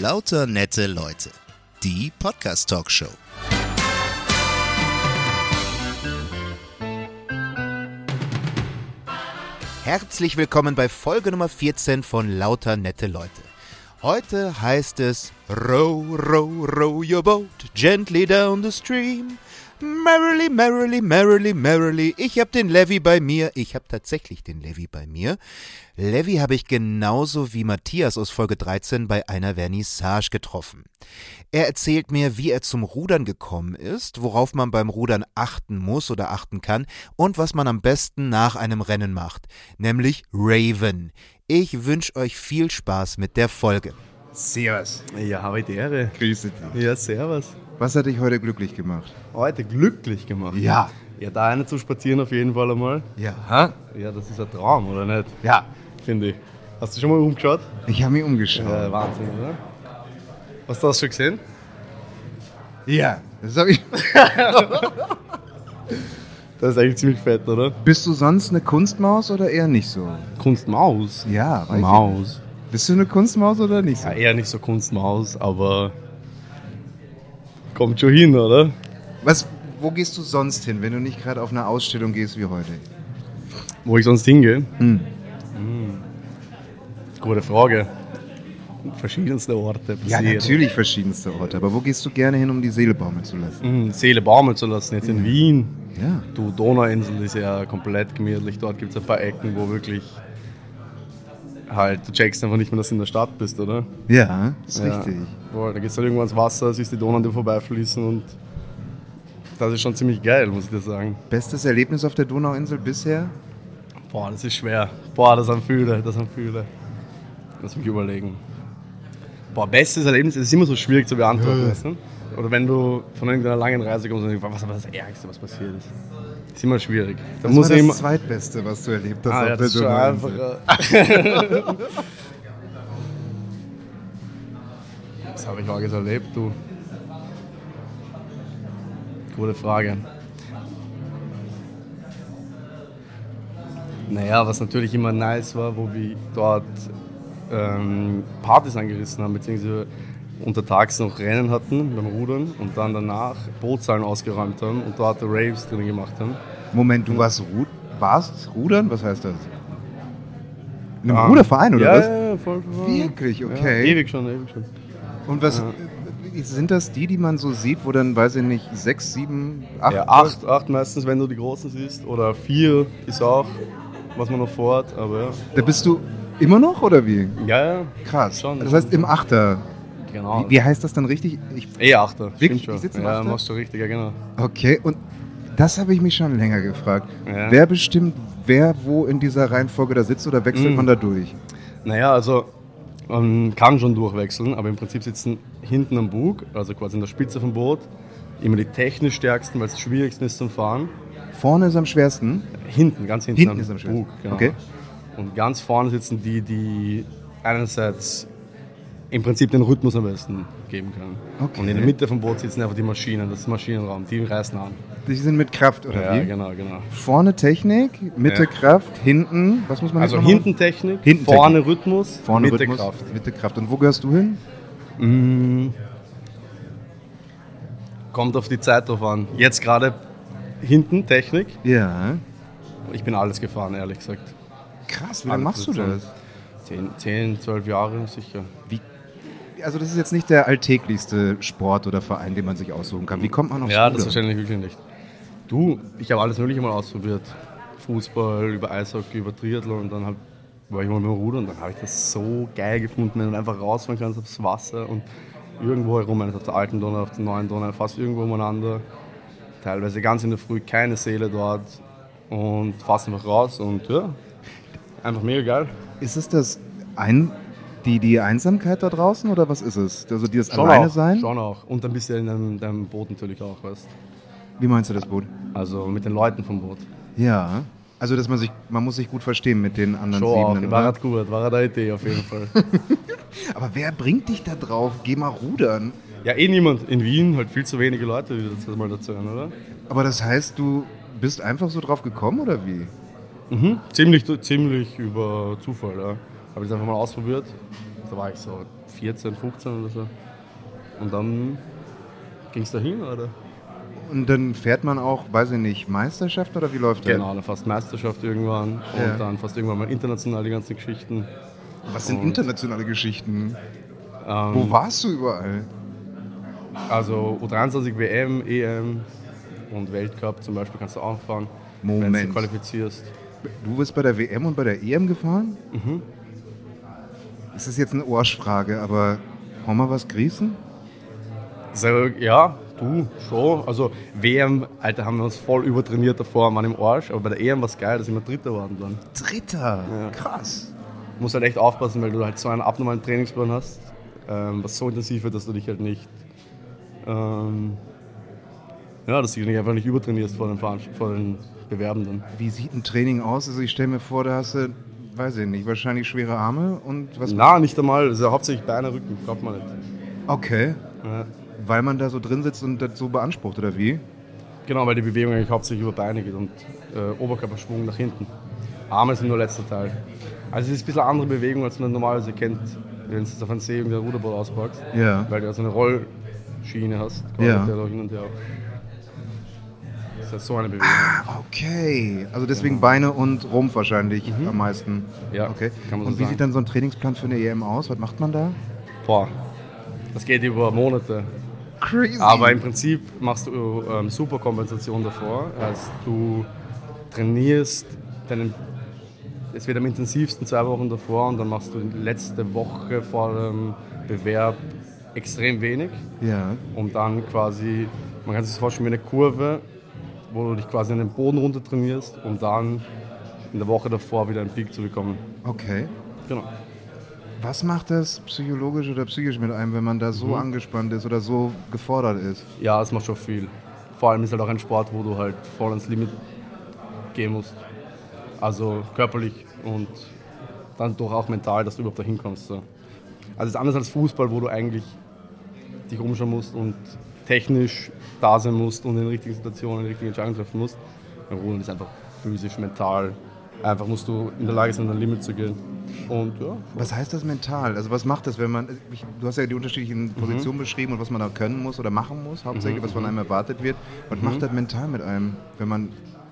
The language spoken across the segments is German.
Lauter nette Leute. Die Podcast-Talkshow. Herzlich willkommen bei Folge Nummer 14 von Lauter nette Leute. Heute heißt es Row, row, row your boat gently down the stream. Merrily, merrily, merrily, merrily. Ich hab den Levi bei mir. Ich hab tatsächlich den Levi bei mir. Levi habe ich genauso wie Matthias aus Folge 13 bei einer Vernissage getroffen. Er erzählt mir, wie er zum Rudern gekommen ist, worauf man beim Rudern achten muss oder achten kann und was man am besten nach einem Rennen macht, nämlich Raven. Ich wünsche euch viel Spaß mit der Folge. Servus. Ja, habe ich die Ehre. Grüße dich. Ja, servus. Was hat dich heute glücklich gemacht? Heute glücklich gemacht. Ja. Ja, da eine zu spazieren auf jeden Fall einmal. Ja. Ja, das ist ein Traum, oder nicht? Ja. Finde ich. Hast du schon mal umgeschaut? Ich habe mich umgeschaut. Ja, Wahnsinn, oder? Hast du das schon gesehen? Ja, das habe ich. Das ist eigentlich ziemlich fett, oder? Bist du sonst eine Kunstmaus oder eher nicht so? Kunstmaus. Ja, weiß Maus. ich. Bist du eine Kunstmaus oder nicht so? Ja, eher nicht so Kunstmaus, aber kommt schon hin, oder? Wo gehst du sonst hin, wenn du nicht gerade auf eine Ausstellung gehst wie heute? Wo ich sonst hingehe? Gute Frage. Verschiedenste Orte. Ja, natürlich verschiedenste Orte. Aber wo gehst du gerne hin, um die Seele baumeln zu lassen? Seele baumeln zu lassen, jetzt in Wien. Ja. Du, Donauinsel ist ja komplett gemütlich. Dort gibt es ein paar Ecken, wo wirklich halt, du checkst einfach nicht mehr, dass du in der Stadt bist, oder? Ja, ist Ja. richtig. Boah, da gehst du halt irgendwo ins Wasser, siehst die Donau an dir vorbeifließen und das ist schon ziemlich geil, muss ich dir sagen. Bestes Erlebnis auf der Donauinsel bisher? Boah, das ist schwer. Boah, das sind viele. Lass mich überlegen. Boah, bestes Erlebnis, das ist immer so schwierig zu beantworten, weißt du? Oder wenn du von irgendeiner langen Reise kommst und denkst, was war das Ärgste, was passiert ist? Das ist immer schwierig. Da Das muss war ich das Zweitbeste, was du erlebt hast ja, auf das der ist schon Donauinsel. einfach. Was habe ich alles erlebt, du? Gute Frage. Naja, was natürlich immer nice war, wo wir dort Partys angerissen haben, beziehungsweise untertags noch Rennen hatten beim Rudern und dann danach Bootshallen ausgeräumt haben und dort Raves drin gemacht haben. Moment, du warst Rudern? Was heißt das? In einem Ruderverein oder was? Ja, voll. Wirklich, Ja, okay. ewig schon. Und was sind das die man so sieht, wo dann, weiß ich nicht, 6, 7, 8? Ja, acht meistens, wenn du die großen siehst. Oder 4 ist auch, was man noch vorhat, aber ja. Da bist du immer noch oder wie? Ja, Krass. Schon. Das heißt im Achter. genau. Wie heißt das dann richtig? Achter, Wirklich? stimmt schon. Ich sitze im Ja, Achter? machst du richtig, ja genau. Okay, und das habe ich mich schon länger gefragt. Ja. Wer bestimmt, wer wo in dieser Reihenfolge da sitzt oder wechselt man da durch? Naja, also man kann schon durchwechseln, aber im Prinzip sitzen hinten am Bug, also quasi in der Spitze vom Boot, immer die technisch stärksten, weil es das schwierigste ist zum Fahren. Vorne ist am schwersten. Hinten, ganz hinten, Hinten ist am schwersten. Bug, genau. Okay. Und ganz vorne sitzen die, die einerseits im Prinzip den Rhythmus am besten geben können. Okay. Und in der Mitte vom Boot sitzen einfach die Maschinen, das ist Maschinenraum, die reißen an. Die sind mit Kraft, oder Ja, wie? genau. Vorne Technik, Mitte Ja. Kraft, hinten, was muss man Also jetzt noch machen? hinten Technik, Hinten vorne Rhythmus, Vorne Mitte Rhythmus, Kraft. Mitte Kraft. Und wo gehörst du hin? Kommt auf die Zeit drauf an. Jetzt gerade hinten Technik. Ja. Ich bin alles gefahren, ehrlich gesagt. Krass, wie lange machst du das? 10, 12 Jahre sicher. Also das ist jetzt nicht der alltäglichste Sport oder Verein, den man sich aussuchen kann. Wie kommt man aufs Ja, Rudern? das wahrscheinlich wirklich nicht. Du, ich habe alles Mögliche mal ausprobiert. Fußball, über Eishockey, über Triathlon und dann war ich mal mit dem Rudern und dann habe ich das so geil gefunden, wenn du einfach rausfahren kannst aufs Wasser und irgendwo herum, auf der alten Donau, auf der neuen Donau, fast irgendwo umeinander. Teilweise ganz in der Früh, keine Seele dort und fast einfach raus und ja, einfach mega geil. Ist es die Einsamkeit da draußen oder was ist es? Also dieses alleine sein? Schon auch. Und dann bist du in deinem Boot natürlich auch, weißt. Wie meinst du das Boot? Also mit den Leuten vom Boot. Ja. Also dass man muss sich gut verstehen mit den anderen Schon auch. Siebenen, War oder? halt gut, war eine Idee auf jeden Fall. Aber wer bringt dich da drauf? Geh mal rudern. Ja, niemand. In Wien halt viel zu wenige Leute, wie das mal dazu hören, oder? Aber das heißt, du bist einfach so drauf gekommen oder wie? Ziemlich über Zufall, ja. Habe ich es einfach mal ausprobiert. Da war ich so 14, 15 oder so. Und dann ging es dahin, oder? Und dann fährt man auch, weiß ich nicht, Meisterschaft oder wie läuft das? Genau, dann fast Meisterschaft irgendwann Ja. und dann fast irgendwann mal international die ganzen Geschichten. Was sind Und, internationale Geschichten? Wo warst du überall? Also U23 WM, EM und Weltcup zum Beispiel kannst du auch fahren, wenn du Moment. dich qualifizierst. Du bist bei der WM und bei der EM gefahren? Das ist jetzt eine Arschfrage, aber haben wir was gerissen? So, ja, du schon. Also WM, Alter, haben wir uns voll übertrainiert davor, waren im Arsch. Aber bei der EM war es geil, da sind wir Dritter geworden dann. Dritter? Ja. Krass. Du musst halt echt aufpassen, weil du halt so einen abnormalen Trainingsplan hast, was so intensiv wird, dass du dich halt nicht, dass du dich einfach nicht übertrainierst vor den Bewerbenden. Wie sieht ein Training aus? Also ich stelle mir vor, da hast du, weiß ich nicht, wahrscheinlich schwere Arme und was? Na, nicht einmal, das ist ja hauptsächlich Beine, Rücken, glaubt man nicht. Okay. Ja. Weil man da so drin sitzt und das so beansprucht, oder wie? Genau, weil die Bewegung eigentlich hauptsächlich über Beine geht und Oberkörperschwung nach hinten. Arme sind nur letzter Teil. Also es ist ein bisschen eine andere Bewegung, als man normalerweise kennt, wenn du jetzt auf einem See irgendein Ruderboot auspackst. Ja. Weil du also eine Rollschiene hast, Ja. der da hin und her. Das ist halt so eine Bewegung. Okay. Also deswegen Beine und Rumpf wahrscheinlich am meisten. Ja, Okay. kann man so Und wie sagen. sieht dann so ein Trainingsplan für eine EM aus? Was macht man da? Boah, das geht über Monate. Crazy. Aber im Prinzip machst du Superkompensation davor. Heißt, du trainierst es wird am intensivsten 2 Wochen davor und dann machst du die letzte Woche vor dem Bewerb extrem wenig, Ja. um dann quasi, man kann sich das vorstellen wie eine Kurve, wo du dich quasi an den Boden runter trainierst, um dann in der Woche davor wieder einen Peak zu bekommen. Okay. Genau. Was macht das psychologisch oder psychisch mit einem, wenn man da so angespannt ist oder so gefordert ist? Ja, es macht schon viel. Vor allem ist halt auch ein Sport, wo du halt voll ans Limit gehen musst. Also körperlich und dann doch auch mental, dass du überhaupt dahin kommst. So. Also es ist anders als Fußball, wo du eigentlich dich umschauen musst und technisch da sein musst und in den richtigen Situationen die richtigen Entscheidungen treffen musst. Beim Rudern ist einfach physisch, mental. Einfach musst du in der Lage sein, an dein Limit zu gehen. Und ja, Was heißt das mental? Also was macht das, wenn man, du hast ja die unterschiedlichen Positionen beschrieben und was man da können muss oder machen muss, hauptsächlich was von einem erwartet wird. Was macht das mental mit einem, wenn man...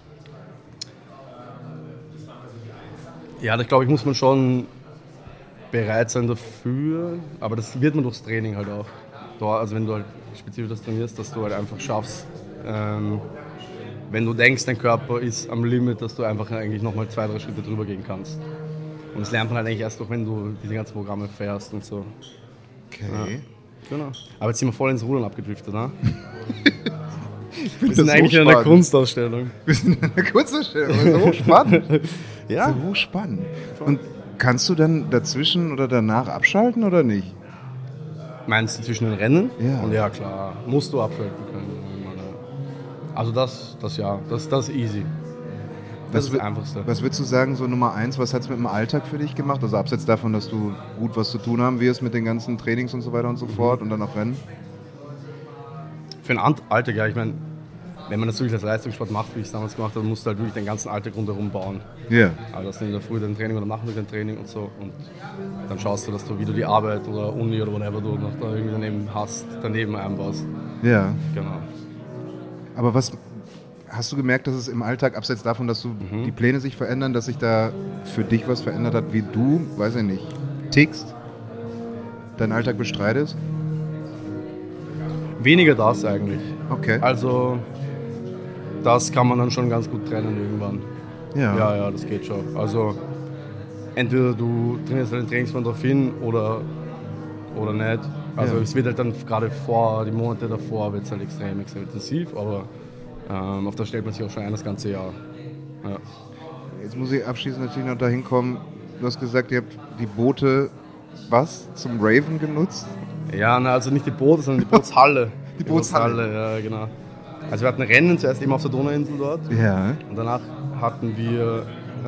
ja, das glaube ich, muss man schon bereit sein dafür, aber das wird man durchs Training halt auch. Also wenn du halt spezifisch das trainierst, dass du halt einfach schaffst, wenn du denkst, dein Körper ist am Limit, dass du einfach eigentlich nochmal 2, 3 Schritte drüber gehen kannst. Und das lernt man halt eigentlich erst durch, wenn du diese ganzen Programme fährst und so. Okay. Genau. Aber jetzt sind wir voll ins Rudern abgedriftet, ne? Wir Wir sind eigentlich in einer Kunstausstellung. Wir sind in einer Kunstausstellung, das ist hochspannend. Ja. Das ist hochspannend. Und kannst du dann dazwischen oder danach abschalten oder nicht? Meinst du zwischen den Rennen? Ja. Und ja, klar, musst du abschalten können. Also das ist easy. Das ist das Einfachste. Was würdest du sagen, so Nummer 1, was hat es mit dem Alltag für dich gemacht? Also abseits davon, dass du gut was zu tun haben wirst mit den ganzen Trainings und so weiter und so fort und dann auch Rennen? Für den Alltag, ja, ich meine, wenn man das wirklich als Leistungssport macht, wie ich es damals gemacht habe, musst du halt wirklich den ganzen Alltag rundherum bauen. Ja. Also das ist in der Früh dein Training oder Nachmittag dein Training und so. Und dann schaust du, dass du wieder die Arbeit oder Uni oder whatever du noch da irgendwie daneben einbaust. Ja. Genau. Aber was hast du gemerkt, dass es im Alltag, abseits davon, dass du die Pläne sich verändern, dass sich da für dich was verändert hat, wie du, weiß ich nicht, tickst, deinen Alltag bestreitest? Weniger das eigentlich. Okay. Also das kann man dann schon ganz gut trennen irgendwann. Ja. Ja, das geht schon. Also entweder du trainierst halt den Trainingsplan darauf hin oder nicht. Also Ja. es wird halt dann gerade die Monate davor wird es halt extrem intensiv, aber auf das stellt man sich auch schon ein das ganze Jahr. Ja. Jetzt muss ich abschließend natürlich noch dahin kommen. Du hast gesagt, ihr habt die Boote, zum Raven genutzt? Ja, also nicht die Boote, sondern die Bootshalle. Die Bootshalle. Ja, genau. Also wir hatten Rennen zuerst eben auf der Donauinsel dort. Ja. Und danach haben wir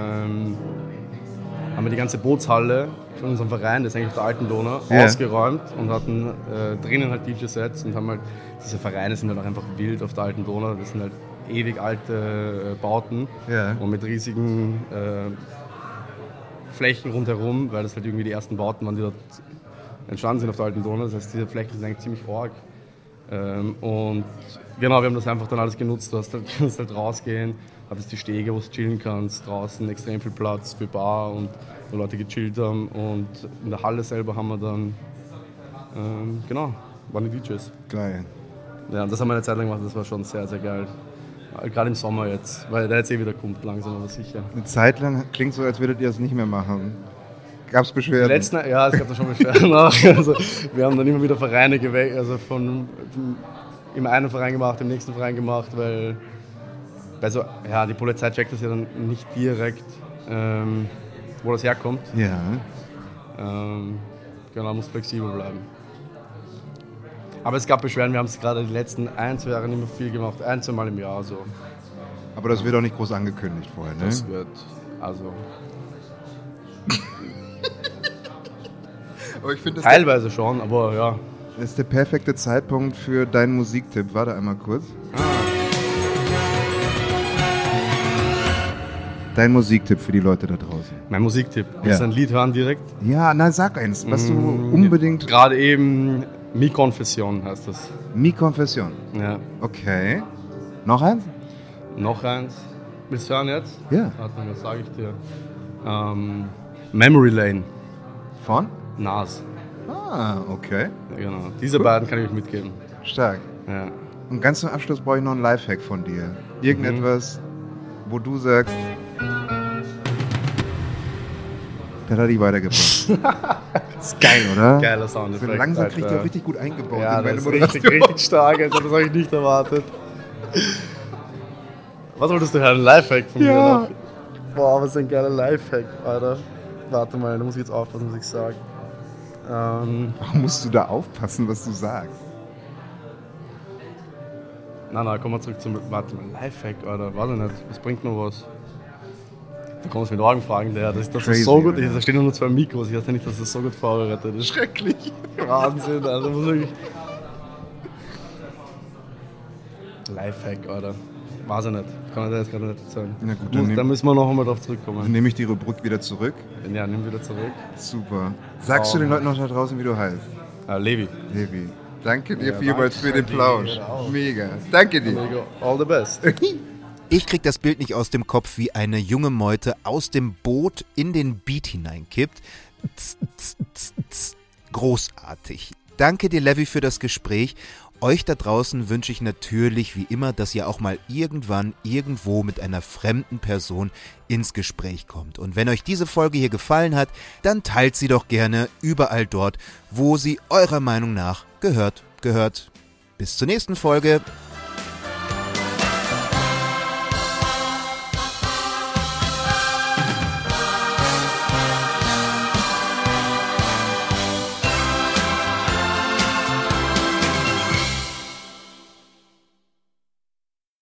die ganze Bootshalle von unserem Verein, das ist eigentlich auf der alten Donau, Ja. ausgeräumt und hatten drinnen halt DJ-Sets und haben halt, diese Vereine sind halt auch einfach wild auf der alten Donau, das sind halt ewig alte Bauten Ja. und mit riesigen Flächen rundherum, weil das halt irgendwie die ersten Bauten waren, die dort entstanden sind auf der alten Donau. Das heißt, diese Flächen sind eigentlich ziemlich arg. Und genau, wir haben das einfach dann alles genutzt. Du kannst halt rausgehen, hattest die Stege, wo du chillen kannst, draußen extrem viel Platz für Bar und wo Leute gechillt haben. Und in der Halle selber haben wir dann, genau, waren die DJs. Geil. Ja, und das haben wir eine Zeit lang gemacht, das war schon sehr, sehr geil. Gerade im Sommer jetzt, weil der jetzt wieder kommt, langsam aber sicher. Eine Zeit lang klingt so, als würdet ihr das nicht mehr machen. Gab es Beschwerden? Es gab da schon Beschwerden auch. Also, wir haben dann immer wieder Vereine gewechselt, also im einen Verein gemacht, im nächsten Verein gemacht, weil die Polizei checkt das ja dann nicht direkt, wo das herkommt. Ja. Genau, muss flexibel bleiben. Aber es gab Beschwerden, wir haben es gerade die letzten 1-2 Jahre nicht mehr viel gemacht, 1-2 Mal im Jahr so. Aber das wird auch nicht groß angekündigt vorher, ne? Das wird, also... Aber ich finde, teilweise schon, aber ja. Das ist der perfekte Zeitpunkt für deinen Musiktipp. Warte einmal kurz. Dein Musiktipp für die Leute da draußen. Mein Musiktipp. Willst du ein Lied hören direkt? Ja, na sag eins, was du unbedingt... Gerade eben Mi Confession heißt das. Mi Confession. Ja. Okay. Noch eins? Noch eins. Willst du hören jetzt? Ja. Warte mal, was sage ich dir? Memory Lane. Von? Nas. Ah, okay. Ja, genau. Diese beiden kann ich euch mitgeben. Stark. Ja. Und ganz zum Abschluss brauche ich noch einen Lifehack von dir. Irgendetwas, wo du sagst, das hat dich weitergebracht. Ist geil, oder? Geiler Soundeffekt. So langsam kriegt ihr auch richtig gut eingebaut ja, in meine das ist Moderation. richtig stark, Alter. Das habe ich nicht erwartet. Was wolltest du hören? Ein Lifehack von mir? Noch? Boah, was ein geiler Lifehack, Alter. Warte mal, da muss ich jetzt aufpassen, was ich sage. Warum musst du da aufpassen, was du sagst? Nein, komm mal zurück zum... Warte mal, Lifehack, Alter. Weiß ich nicht. Was bringt noch was? Du kommst mit Augenfragen daher. Das ist so gut. Da stehen nur 2 Mikros. Ich weiß ja nicht, dass das so gut vorbereitet ist. Schrecklich. Wahnsinn, also muss ich... Lifehack, Alter. Weiß ich nicht. Kann ich dir jetzt gerade nicht erzählen. Na gut, dann müssen wir noch einmal drauf zurückkommen. Dann nehme ich die Rubrik wieder zurück. Ja, nimm wieder zurück. Super. Sagst du den Leuten noch da draußen, wie du heißt? Levi. Levi. Danke dir Ja, vielmals für den Plausch. Genau. Mega. Danke dir. Mega. All the best. Ich krieg das Bild nicht aus dem Kopf, wie eine junge Meute aus dem Boot in den Beat hineinkippt. Großartig. Danke dir, Levi, für das Gespräch. Euch da draußen wünsche ich natürlich wie immer, dass ihr auch mal irgendwann irgendwo mit einer fremden Person ins Gespräch kommt. Und wenn euch diese Folge hier gefallen hat, dann teilt sie doch gerne überall dort, wo sie eurer Meinung nach gehört. Bis zur nächsten Folge.